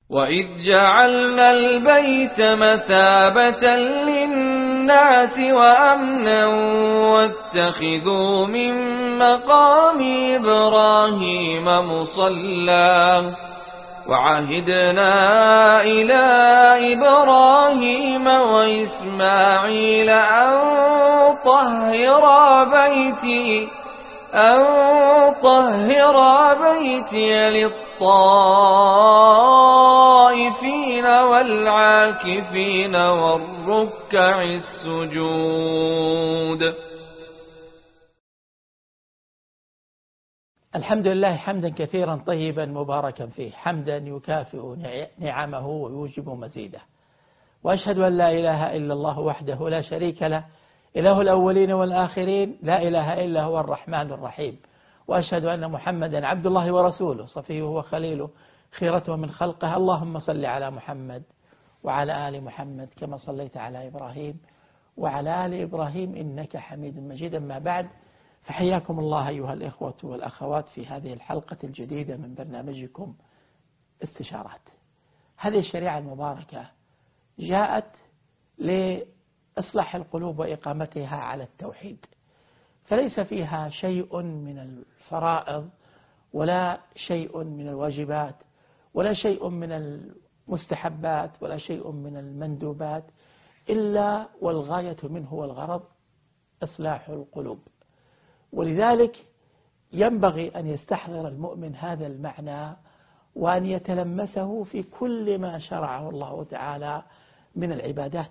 وإذ جعلنا البيت مثابة للناس وأمنا واتخذوا من مقام إبراهيم مصلى وعهدنا إلى إبراهيم وإسماعيل أن طهر بيتي للطائفين والعاكفين والركع السجود. الحمد لله حمدا كثيرا طيبا مباركا فيه، حمدا يكافئ نعمه ويوجب مزيده. وأشهد أن لا إله إلا الله وحده لا شريك له، إله الأولين والآخرين، لا إله إلا هو الرحمن الرحيم. وأشهد أن محمدا عبد الله ورسوله، صفيه وخليله، خيرته من خلقه. اللهم صل على محمد وعلى آل محمد كما صليت على إبراهيم وعلى آل إبراهيم إنك حميد مجيد. ما بعد، فحياكم الله أيها الإخوة والأخوات في هذه الحلقة الجديدة من برنامجكم استشارات. هذه الشريعة المباركة جاءت لإصلاح القلوب وإقامتها على التوحيد، فليس فيها شيء من الفرائض ولا شيء من الواجبات ولا شيء من المستحبات ولا شيء من المندوبات، إلا والغاية منه والغرض إصلاح القلوب. ولذلك ينبغي أن يستحضر المؤمن هذا المعنى وأن يتلمسه في كل ما شرعه الله تعالى من العبادات.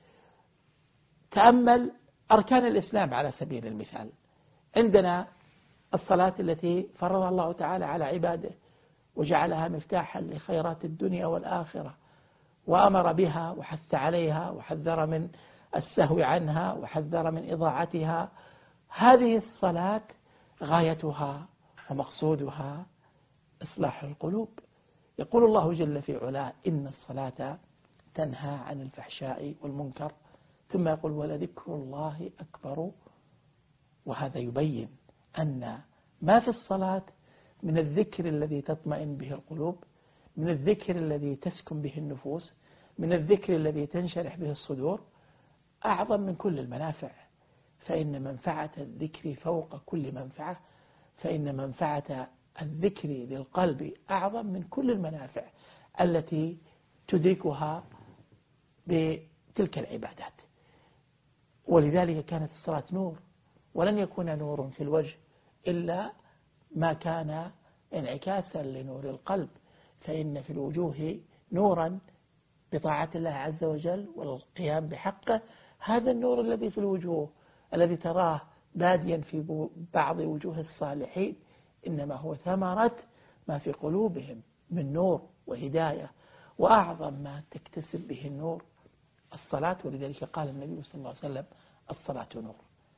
تأمل أركان الإسلام على سبيل المثال. عندنا الصلاة التي فرضها الله تعالى على عباده وجعلها مفتاحا لخيرات الدنيا والآخرة، وأمر بها وحث عليها وحذر من السهو عنها وحذر من إضاعتها. هذه الصلاة غايتها ومقصودها إصلاح القلوب. يقول الله جل في علاه: إن الصلاة تنهى عن الفحشاء والمنكر، ثم يقول: ولذكر الله أكبر. وهذا يبين أن ما في الصلاة من الذكر الذي تطمئن به القلوب، من الذكر الذي تسكن به النفوس، من الذكر الذي تنشرح به الصدور، أعظم من كل المنافع. فإن منفعة الذكر فوق كل منفعة، فإن منفعة الذكر للقلب أعظم من كل المنافع التي تدركها بتلك العبادات. ولذلك كانت الصلاة نور، ولن يكون نور في الوجه إلا ما كان انعكاسا لنور القلب، فإن في الوجوه نورا بطاعة الله عز وجل والقيام بحقه. هذا النور الذي في الوجوه الذي تراه باديا في بعض وجوه الصالحين إنما هو ثمرة ما في قلوبهم من نور وهداية، وأعظم ما تكتسب به النور الصلاة. ولذلك قال النبي صلى الله عليه وسلم: الصلاة نور.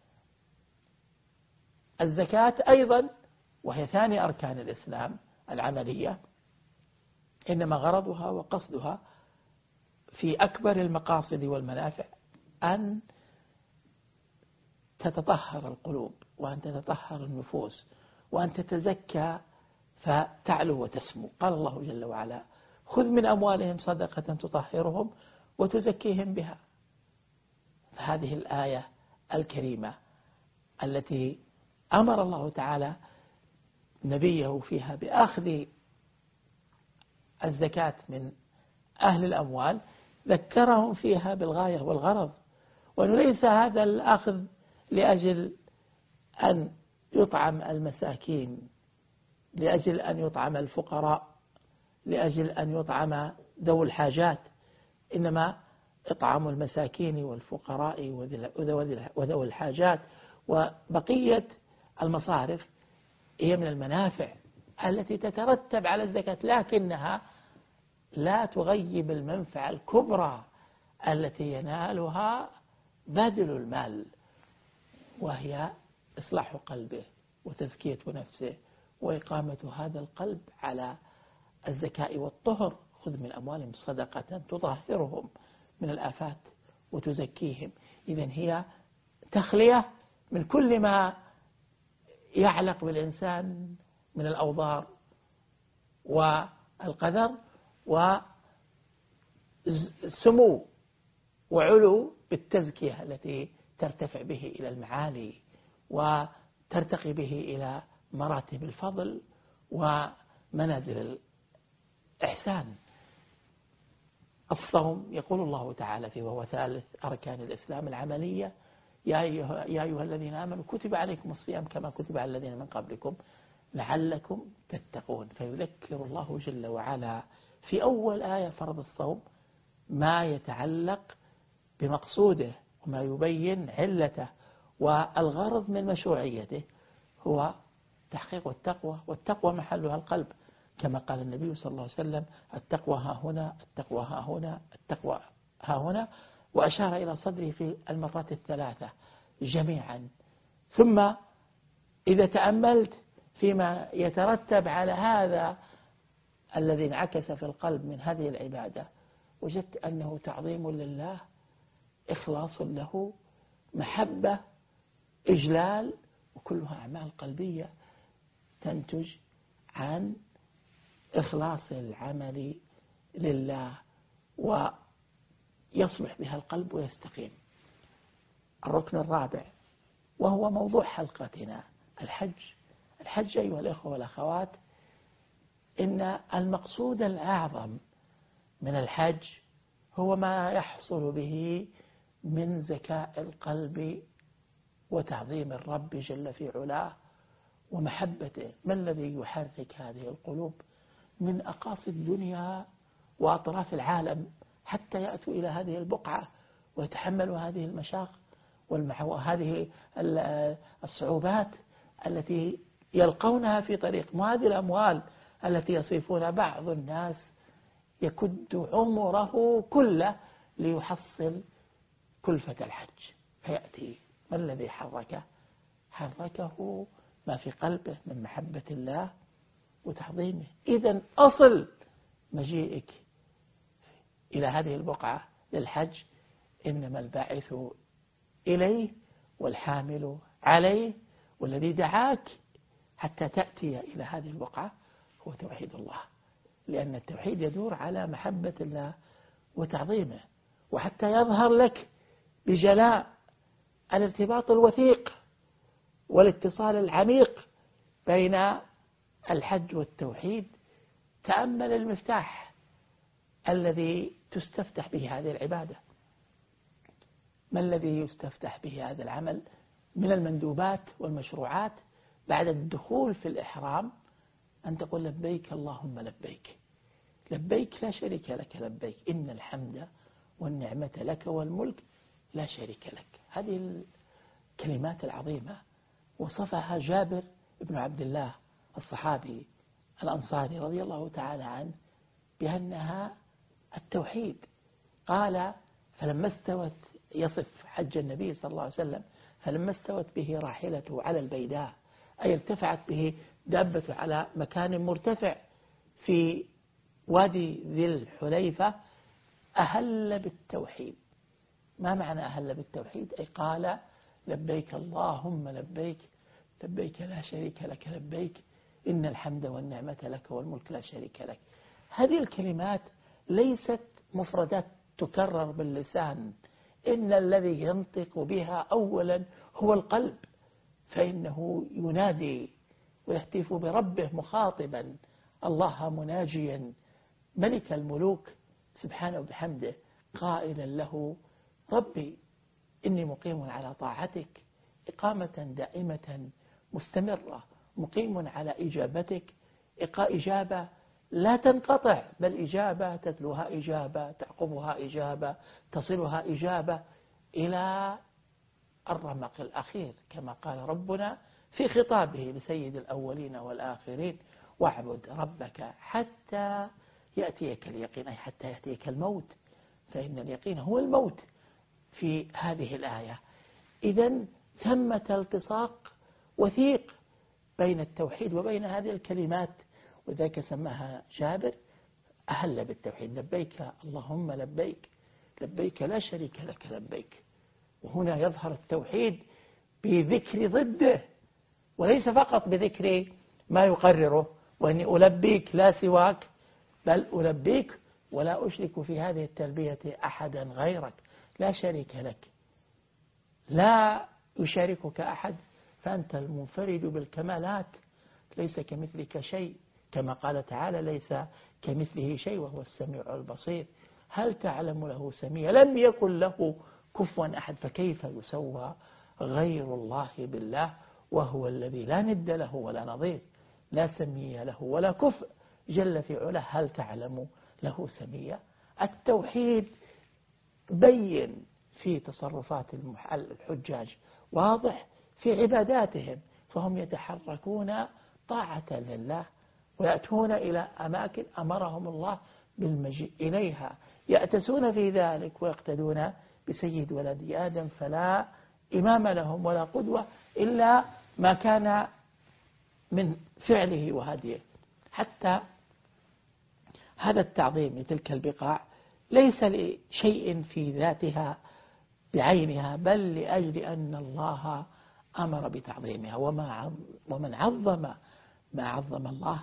الزكاة أيضا، وهي ثاني أركان الإسلام العملية، إنما غرضها وقصدها في أكبر المقاصد والمنافع أن تتطهر القلوب وأن تتطهر النفوس وأن تتزكى فتعلو وتسمو. قال الله جل وعلا: خذ من أموالهم صدقة تطهرهم وتزكيهم بها. فهذه الآية الكريمة التي أمر الله تعالى نبيه فيها بأخذ الزكاة من أهل الأموال، ذكرهم فيها بالغاية والغرض، وأنه ليس هذا الأخذ لأجل أن يطعم المساكين، لأجل أن يطعم الفقراء، لأجل أن يطعم ذوي الحاجات، إنما إطعام المساكين والفقراء وذوي الحاجات وبقية المصارف هي من المنافع التي تترتب على الزكاة، لكنها لا تغيب المنفعة الكبرى التي ينالها باذل المال، وهي إصلاح قلبه وتزكية نفسه وإقامة هذا القلب على الزكاة والطهر. خذ من أموالهم صدقة تطهرهم من الآفات وتزكيهم. إذن هي تخلية من كل ما يعلق بالإنسان من الأوضار والقدر، وسمو وعلو بالتزكية التي ترتفع به إلى المعالي وترتقي به إلى مراتب الفضل ومنازل الإحسان. الصوم يقول الله تعالى فيه وهو ثالث أركان الإسلام العملية: يا أيها الذين آمنوا كتب عليكم الصيام كما كتب على الذين من قبلكم لعلكم تتقون. فيذكر الله جل وعلا في أول آية فرض الصوم ما يتعلق بمقصوده وما يبين علته، والغرض من مشروعيته هو تحقيق التقوى، والتقوى محلها القلب، كما قال النبي صلى الله عليه وسلم: التقوى ها هنا، التقوى ها هنا، التقوى ها هنا، وأشار إلى صدره في المرات الثلاثة جميعا. ثم إذا تأملت فيما يترتب على هذا الذي انعكس في القلب من هذه العبادة، وجدت أنه تعظيم لله، إخلاص له، محبة، إجلال، وكلها أعمال قلبية تنتج عن إخلاص العمل لله ويصلح بها القلب ويستقيم. الركن الرابع وهو موضوع حلقتنا: الحج أيها الإخوة والأخوات، إن المقصود الأعظم من الحج هو ما يحصل به من زكاء القلب وتعظيم الرب جل في علاه ومحبته. ما الذي يحرك هذه القلوب من أقاصي الدنيا وأطراف العالم حتى يأتوا إلى هذه البقعة ويتحملوا هذه المشاق وهذه الصعوبات التي يلقونها في طريق؟ وهذه الأموال التي يصرفون بعض الناس يكد عمره كله ليحصل كلفة الحج، فيأتي ما الذي حركه ما في قلبه من محبة الله وتعظيمه. إذن أصل مجيئك إلى هذه البقعة للحج إنما الباعث إليه والحامل عليه والذي دعاك حتى تأتي إلى هذه البقعة هو توحيد الله، لأن التوحيد يدور على محبة الله وتعظيمه، وحتى يظهر لك بجلاء الارتباط الوثيق والاتصال العميق بين الحج والتوحيد. تأمل المفتاح الذي تستفتح به هذه العبادة. ما الذي يستفتح به هذا العمل من المندوبات والمشروعات بعد الدخول في الإحرام؟ أن تقول لبيك اللهم لبيك، لبيك لا شريك لك لبيك، إن الحمد والنعمة لك والملك لا شريك لك. هذه الكلمات العظيمة وصفها جابر بن عبد الله الصحابي الأنصاري رضي الله تعالى عنه بأنها التوحيد. قال: فلما استوت، يصف حج النبي صلى الله عليه وسلم، فلما استوت به راحلته على البيداء، أي ارتفعت به دابته على مكان مرتفع في وادي ذي الحليفة، أهل بالتوحيد. ما معنى أهل بالتوحيد؟ أي قال: لبيك اللهم لبيك، لبيك لا شريك لك لبيك، إن الحمد والنعمة لك والملك لا شريك لك. هذه الكلمات ليست مفردات تكرر باللسان، إن الذي ينطق بها أولا هو القلب، فإنه ينادي ويهتف بربه مخاطبا الله مناجيا ملك الملوك سبحانه وبحمده، قائلا له: ربي إني مقيم على طاعتك إقامة دائمة مستمرة، مقيم على إجابتك إجابة لا تنقطع، بل إجابة تتلوها إجابة تعقبها إجابة تصلها إجابة إلى الرمق الأخير، كما قال ربنا في خطابه لسيد الأولين والآخرين: واعبد ربك حتى يأتيك اليقين، أي حتى يأتيك الموت، فإن اليقين هو الموت في هذه الآية. إذن ثمة التصاق وثيق بين التوحيد وبين هذه الكلمات، وذلك سماها جابر أهل بالتوحيد: لبيك اللهم لبيك، لبيك لا شريك لك لبيك. وهنا يظهر التوحيد بذكر ضده، وليس فقط بذكر ما يقرره، وأني ألبيك لا سواك، بل ألبيك ولا أشرك في هذه التلبية أحدا غيرك، لا شريك لك، لا يشاركك أحد، فأنت المنفرد بالكمالات، ليس كمثلك شيء، كما قال تعالى ليس كمثله شيء وهو السميع البصير. هل تعلم له سميا؟ لم يكن له كفوا أحد، فكيف يسوى غير الله بالله وهو الذي لا ند له ولا نظير، لا سمي له ولا كفء جل في علاه. هل تعلم له سميا؟ التوحيد بين في تصرفات الحجاج، واضح في عباداتهم، فهم يتحركون طاعة لله ويأتون إلى أماكن أمرهم الله بالمجيء إليها، يأتسون في ذلك ويقتدون بسيد ولد آدم، فلا إمام لهم ولا قدوة إلا ما كان من فعله وهديه. حتى هذا التعظيم لتلك البقاع ليس لشيء في ذاتها بعينها، بل لأجل أن الله أمر بتعظيمها، ومن عظم ما عظم الله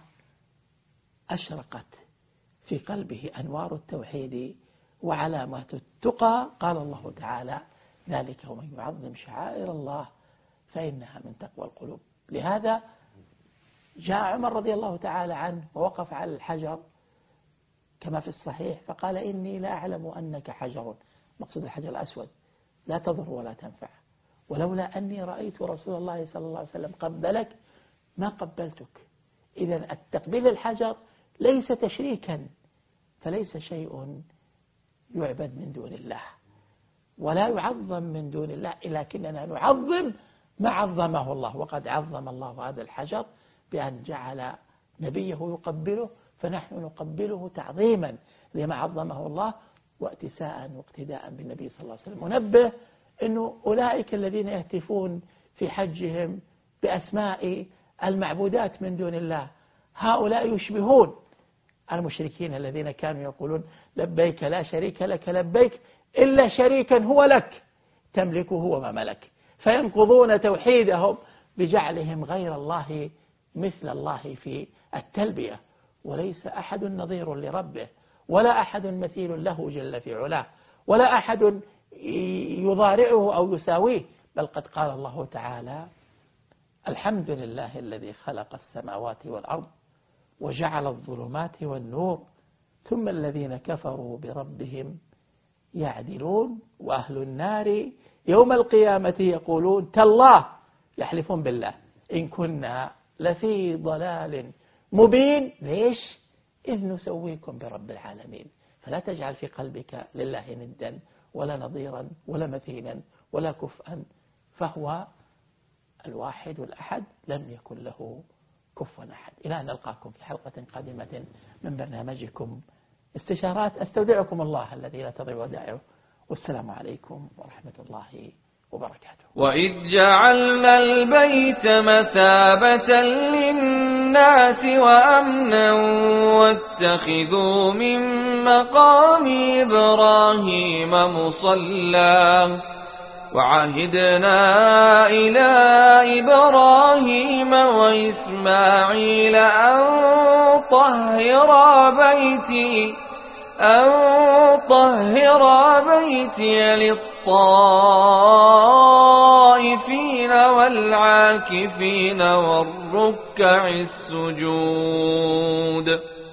أشرقت في قلبه أنوار التوحيد وعلامات التقى. قال الله تعالى ذلك ومن يعظم شعائر الله فإنها من تقوى القلوب. لهذا جاء عمر رضي الله تعالى عنه ووقف على الحجر كما في الصحيح فقال إني لا أعلم أنك حجر، مقصود الحجر الأسود، لا تضر ولا تنفع، ولولا أني رأيت رسول الله صلى الله عليه وسلم قبلك ما قبلتك. إذن التقبيل الحجر ليس تشريكا، فليس شيء يعبد من دون الله ولا يعظم من دون الله، لكننا نعظم ما عظمه الله. وقد عظم الله هذا الحجر بأن جعل نبيه يقبله، فنحن نقبله تعظيما لما عظمه الله واتساء واقتداء بالنبي صلى الله عليه وسلم. ونبه أنه أولئك الذين يهتفون في حجهم بأسماء المعبودات من دون الله هؤلاء يشبهون المشركين الذين كانوا يقولون لبيك لا شريك لك لبيك إلا شريكا هو لك تملكه وما ملك، فينقضون توحيدهم بجعلهم غير الله مثل الله في التلبية. وليس أحد نظير لربه ولا أحد مثيل له جل في علاه ولا أحد يضارعه أو يساويه، بل قد قال الله تعالى الحمد لله الذي خلق السماوات والأرض وجعل الظلمات والنور ثم الذين كفروا بربهم يعدلون وأهل النار يوم القيامة يقولون تالله، يحلفون بالله إن كنا لفي ضلال مبين. ليش؟ إذ نسويكم برب العالمين. فلا تجعل في قلبك لله ندا ولا نظيرا ولا مثيلا ولا كفءا، فهو الواحد والأحد لم يكن له كفوا أحد. إلى أن نلقاكم في حلقة قادمة من برنامجكم استشارات. أستودعكم الله الذي لا تضيع ودائعه، والسلام عليكم ورحمة الله وبركاته. وإذ جعلنا البيت مثابة للناس وأمنا واتخذوا من مقام إبراهيم مصلى وعهدنا إلى إبراهيم وإسماعيل أن طهر بيتي للطائفين والعاكفين والركع السجود.